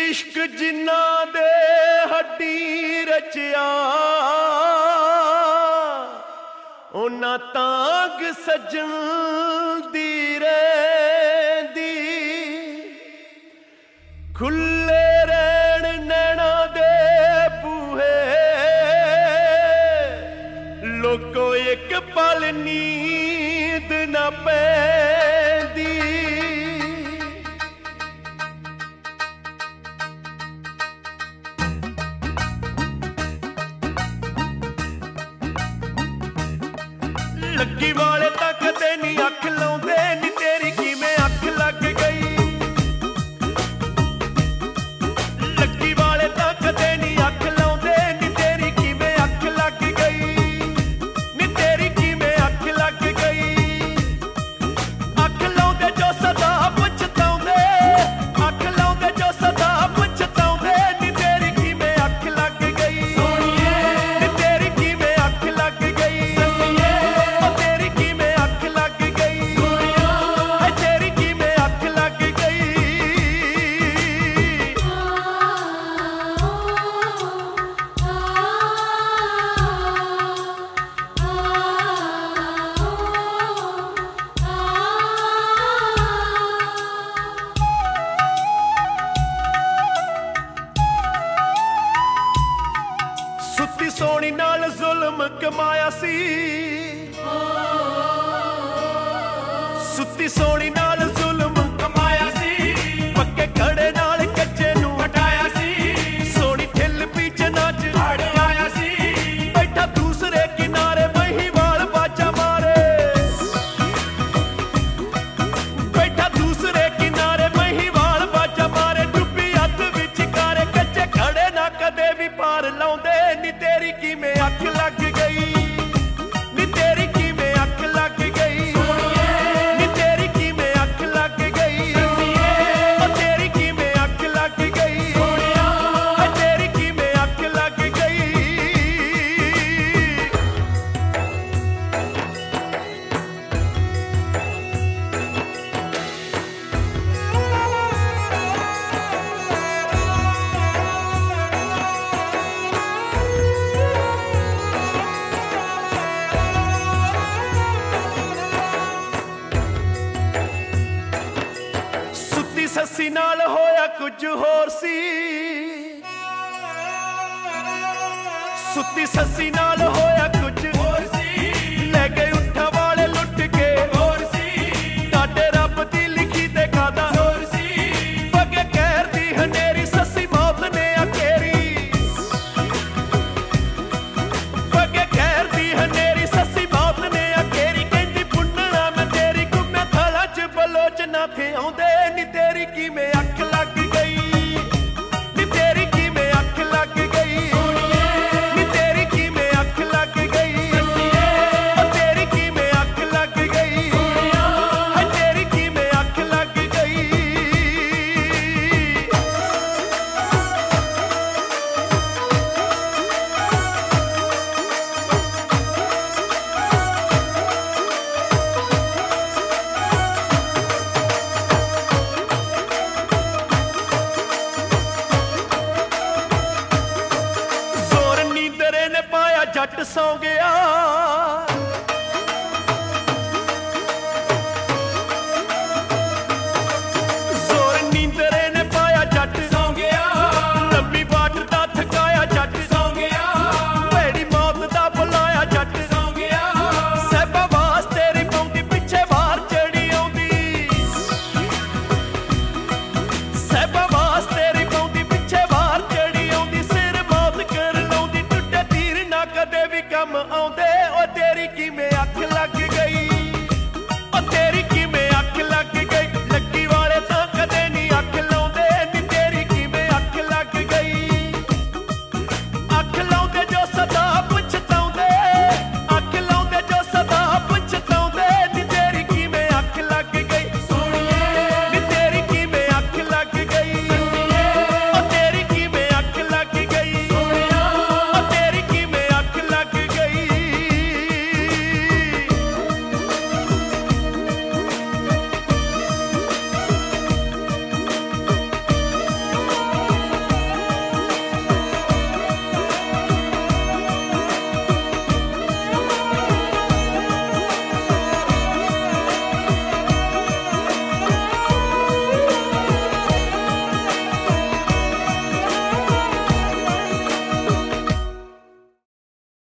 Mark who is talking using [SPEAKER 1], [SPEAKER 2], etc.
[SPEAKER 1] इश्क जिन्ना दे हड्डी रचिया उन्ना तांग सजन दी रहिंदी खुले रहन नैना दे बूहे लोको एक पल नींद ना पैंदी लगी वाले तां कदे नी अख लाउंदे नी तेरी किवें अख लग गई लगी वाले तां कदे नी अख लाउंदे नी तेरी किवें अख लग गई नी तेरी किवें अख लग गई अख लाउंदे जो सदा पछताउंदे अख लाउंदे जो सदा पछताउंदे नी तेरी किवें अख लग गई सोहणीए नी तेरी किवें अख लग गई सुत्ती सोनी नाल जुल्म कमाया सी सुत्ती सोनी नाल जुल्म कमाया सी पक्के खड़े नाल कच्चे नू हटाया सी सोनी ठिल पीछे नाच आया सी बैठा दूसरे किनारे महिवाल बाजा मारे बैठा दूसरे किनारे महिवाल बाजा मारे डुब्बी हथ विच कारे कच्चे खड़े ना कदे भी पार लाउंदे नी तेरी किवें अख लग गई नी तेरी किवें अख लग गई नी तेरी किवें अख लग गई ओ तेरी किवें अख लग गई ओ तेरी किवें अख लग गई सस्सी नाल होया कुछ होर सी सुत्ती सस्सी नाल होया कुछ होर सी ले गए उठा वाले लुट के होर सी ताडे रब दी लिखी ते कादा होर सी पगे कहर दी हनेरी सस्सी मौत ने अकेरी पगे कहर दी हनेरी सस्सी मौत ने अकेरी कहंदी पुन्नना मैं तेरी गुम्मे थला च बलोच ना थे आउंदे नी तेरी किवें अख लग गई नी तेरी किवें अख लग गई नी तेरी किवें अख लग गई ओ तेरी किवें अख लग गई ओ तेरी किवें अख लग गई जट सौ गया